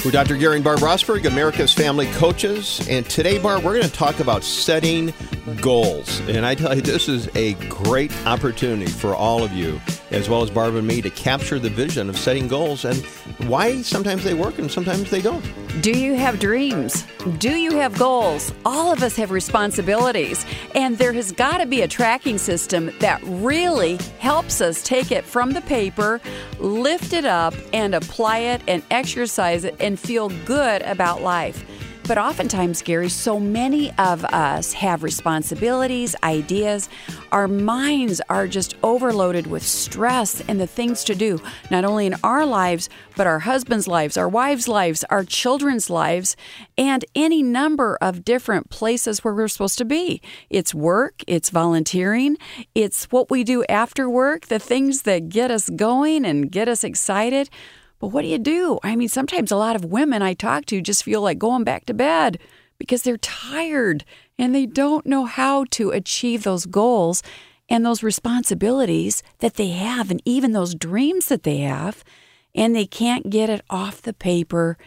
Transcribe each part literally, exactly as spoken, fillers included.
We're Doctor Gary and Barb Rosberg, America's Family Coaches. And today, Barb, we're going to talk about setting goals. And I tell you, this is a great opportunity for all of you, as well as Barb and me, to capture the vision of setting goals and why sometimes they work and sometimes they don't. Do you have dreams? Do you have goals? All of us have responsibilities. And there has got to be a tracking system that really helps us take it from the paper, lift it up, and apply it and exercise it and feel good about life. But oftentimes, Gary, so many of us have responsibilities, ideas. Our minds are just overloaded with stress and the things to do, not only in our lives, but our husbands' lives, our wives' lives, our children's lives, and any number of different places where we're supposed to be. It's work, it's volunteering, it's what we do after work, the things that get us going and get us excited. But what do you do? I mean, sometimes a lot of women I talk to just feel like going back to bed because they're tired and they don't know how to achieve those goals and those responsibilities that they have and even those dreams that they have, and they can't get it off the paper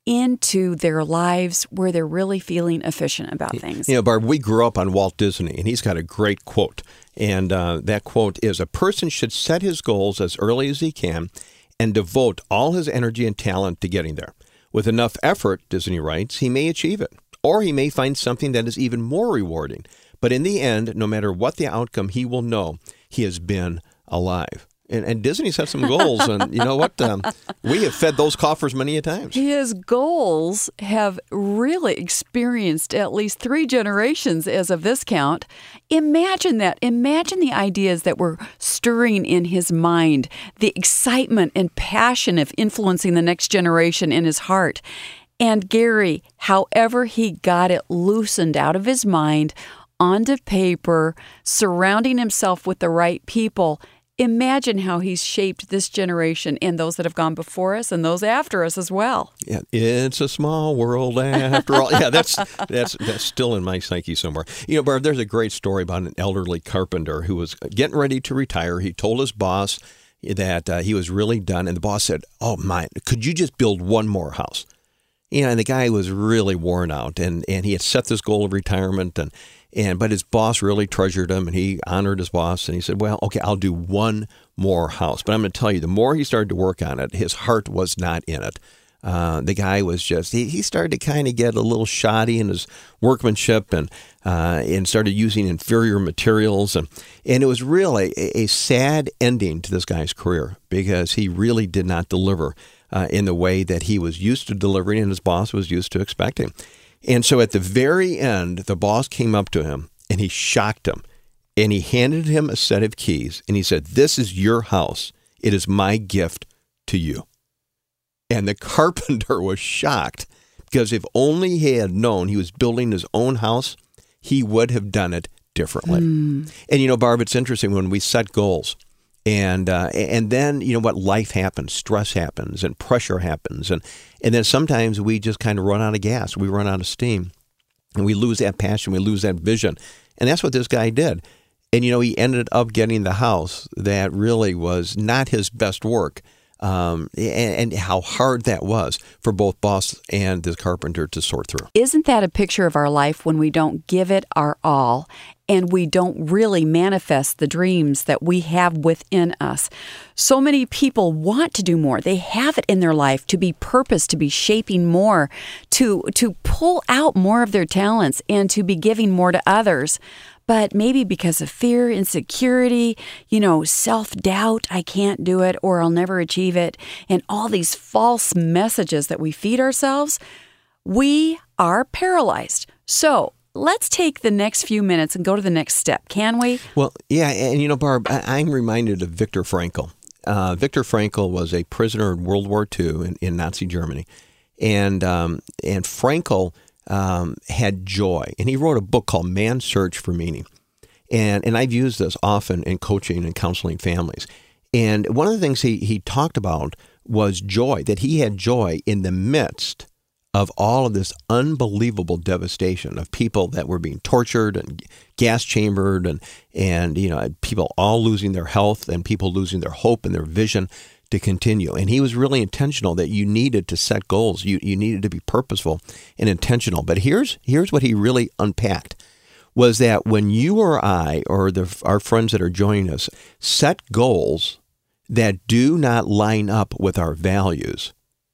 into their lives where they're really feeling efficient about things. You know, Barb, we grew up on Walt Disney, and he's got a great quote. And uh, that quote is, "A person should set his goals as early as he can and devote all his energy and talent to getting there. With enough effort," Disney writes, "he may achieve it, or he may find something that is even more rewarding. But in the end, no matter what the outcome, he will know he has been alive." And, and Disney set some goals, and you know what? Um, we have fed those coffers many a times. His goals have really experienced at least three generations as of this count. Imagine that. Imagine the ideas that were stirring in his mind, the excitement and passion of influencing the next generation in his heart. And Gary, however he got it loosened out of his mind onto paper, surrounding himself with the right people, imagine how he's shaped this generation and those that have gone before us and those after us as well. Yeah, it's a small world after all. Yeah, that's that's that's still in my psyche somewhere. You know, Barb, there's a great story about an elderly carpenter who was getting ready to retire. He told his boss that uh, he was really done, and the boss said, "Oh, my, could you just build one more house?" You know, and the guy was really worn out, and, and he had set this goal of retirement, and and but his boss really treasured him, and he honored his boss, and he said, "Well, okay, I'll do one more house." But I'm going to tell you, the more he started to work on it, his heart was not in it. Uh, the guy was just, he, he started to kind of get a little shoddy in his workmanship, and uh, and started using inferior materials, and, and it was really a, a sad ending to this guy's career because he really did not deliver Uh, in the way that he was used to delivering and his boss was used to expecting. And so at the very end, the boss came up to him and he shocked him and he handed him a set of keys and he said, "This is your house. It is my gift to you." And the carpenter was shocked because if only he had known he was building his own house, he would have done it differently. Mm. And you know, Barb, it's interesting when we set goals. And uh, and then, you know what, life happens, stress happens, and pressure happens. And, and then sometimes we just kind of run out of gas. We run out of steam. And we lose that passion. We lose that vision. And that's what this guy did. And, you know, he ended up getting the house that really was not his best work. Um, and, and how hard that was for both boss and this carpenter to sort through. Isn't that a picture of our life when we don't give it our all and we don't really manifest the dreams that we have within us? So many people want to do more. They have it in their life to be purposed, to be shaping more, to to pull out more of their talents and to be giving more to others. But maybe because of fear, insecurity, you know, self-doubt, I can't do it or I'll never achieve it, and all these false messages that we feed ourselves, we are paralyzed. So let's take the next few minutes and go to the next step, can we? Well, yeah, and you know, Barb, I'm reminded of Viktor Frankl. Uh, Viktor Frankl was a prisoner in World War Two in, in Nazi Germany, and um, and Frankl Um, had joy. And he wrote a book called Man's Search for Meaning. And and I've used this often in coaching and counseling families. And one of the things he, he talked about was joy, that he had joy in the midst of all of this unbelievable devastation of people that were being tortured and gas chambered and, and you know, people all losing their health and people losing their hope and their vision, to continue. And he was really intentional that you needed to set goals. You you needed to be purposeful and intentional. But here's here's what he really unpacked, was that when you or I or the, our friends that are joining us set goals that do not line up with our values,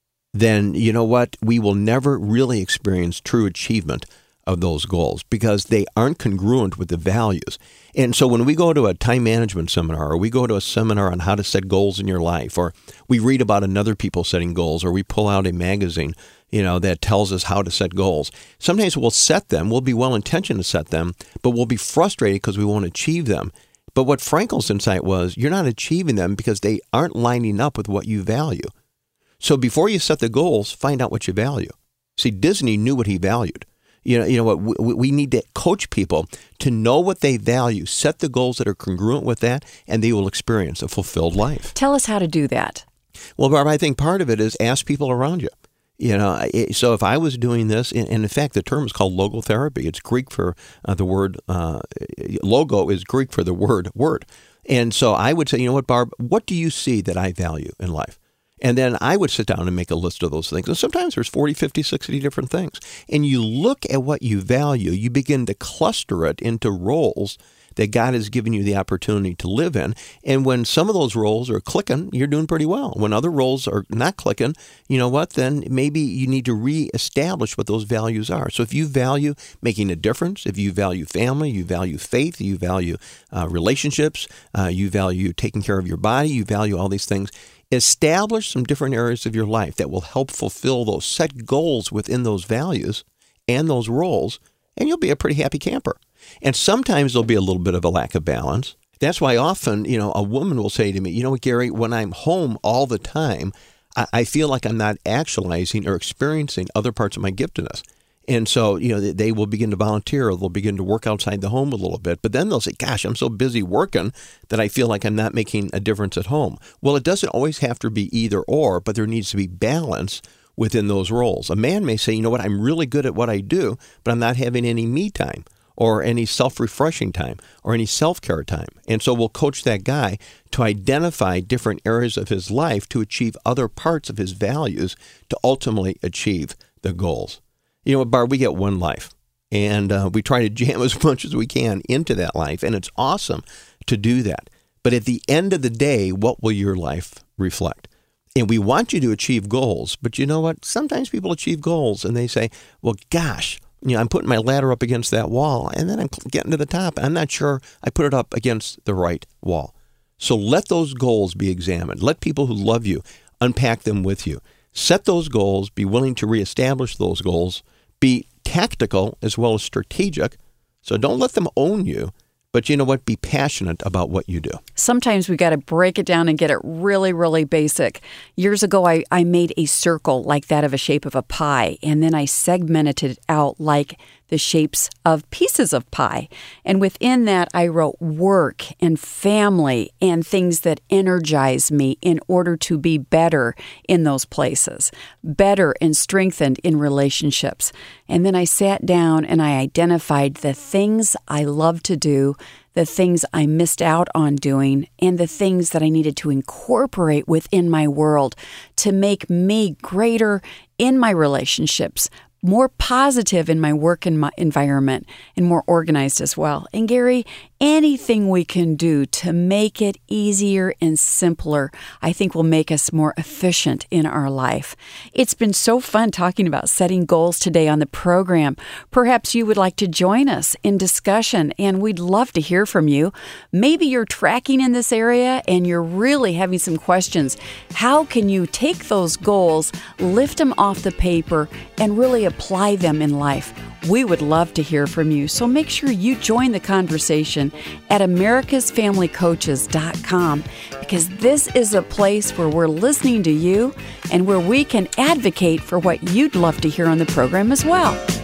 then you know what? We will never really experience true achievement of those goals because they aren't congruent with the values. And so when we go to a time management seminar, or we go to a seminar on how to set goals in your life, or we read about another people setting goals, or we pull out a magazine, you know, that tells us how to set goals, sometimes we'll set them, we'll be well-intentioned to set them, but we'll be frustrated because we won't achieve them. But what Frankel's insight was, you're not achieving them because they aren't lining up with what you value. So before you set the goals, find out what you value. See, Disney knew what he valued. You know, you know what? We, we need to coach people to know what they value, set the goals that are congruent with that, and they will experience a fulfilled life. Tell us how to do that. Well, Barb, I think part of it is ask people around you. You know, so if I was doing this, and in fact, the term is called logotherapy. It's Greek for uh, the word, uh, logo is Greek for the word, word. And so I would say, you know what, Barb, what do you see that I value in life? And then I would sit down and make a list of those things. And sometimes there's forty, fifty, sixty different things. And you look at what you value, you begin to cluster it into roles that God has given you the opportunity to live in. And when some of those roles are clicking, you're doing pretty well. When other roles are not clicking, you know what, then maybe you need to reestablish what those values are. So if you value making a difference, if you value family, you value faith, you value uh, relationships, uh, you value taking care of your body, you value all these things, establish some different areas of your life that will help fulfill those, set goals within those values and those roles, and you'll be a pretty happy camper. And sometimes there'll be a little bit of a lack of balance. That's why often, you know, a woman will say to me, you know what, Gary, when I'm home all the time, I, I feel like I'm not actualizing or experiencing other parts of my giftedness. And so, you know, they, they will begin to volunteer, or they'll begin to work outside the home a little bit. But then they'll say, gosh, I'm so busy working that I feel like I'm not making a difference at home. Well, it doesn't always have to be either or, but there needs to be balance within those roles. A man may say, you know what, I'm really good at what I do, but I'm not having any me time, or any self-refreshing time, or any self-care time. And so we'll coach that guy to identify different areas of his life to achieve other parts of his values to ultimately achieve the goals. You know what, Barb, we get one life, and uh, we try to jam as much as we can into that life, and it's awesome to do that. But at the end of the day, what will your life reflect? And we want you to achieve goals, but you know what? Sometimes people achieve goals, and they say, well, gosh, you know, I'm putting my ladder up against that wall, and then I'm getting to the top. I'm not sure I put it up against the right wall. So let those goals be examined. Let people who love you unpack them with you. Set those goals, be willing to reestablish those goals, be tactical as well as strategic. So don't let them own you, but you know what? Be passionate about what you do. Sometimes we got to break it down and get it really, really basic. Years ago, I, I made a circle like that of a shape of a pie, and then I segmented it out like the shapes of pieces of pie. And within that, I wrote work and family and things that energize me in order to be better in those places, better and strengthened in relationships. And then I sat down and I identified the things I love to do, the things I missed out on doing, and the things that I needed to incorporate within my world to make me greater in my relationships, more positive in my work and my environment, and more organized as well. And Gary, anything we can do to make it easier and simpler, I think will make us more efficient in our life. It's been so fun talking about setting goals today on the program. Perhaps you would like to join us in discussion, and we'd love to hear from you. Maybe you're tracking in this area and you're really having some questions. How can you take those goals, lift them off the paper, and really apply them in life? We would love to hear from you, so make sure you join the conversation at americas family coaches dot com, because this is a place where we're listening to you and where we can advocate for what you'd love to hear on the program as well.